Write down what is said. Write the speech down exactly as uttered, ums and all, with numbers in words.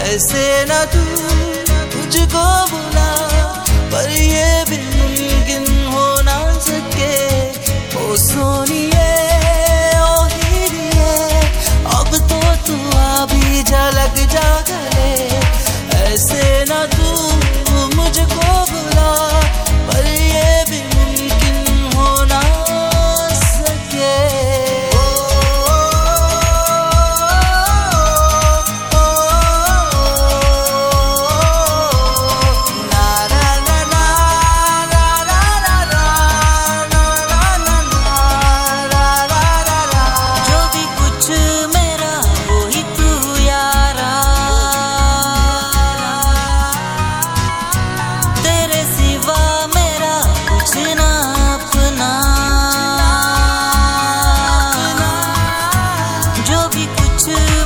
ऐसे न तू मुझको बुला, पर ये भी मुमकिन हो ना सके। ओ सोनिए ओ हीरिए, अब तो तू अभी झलक जा गले। ऐसे न तू मुझको बुला, पर ये भी मुमकिन हो ना सके। जो भी कुछ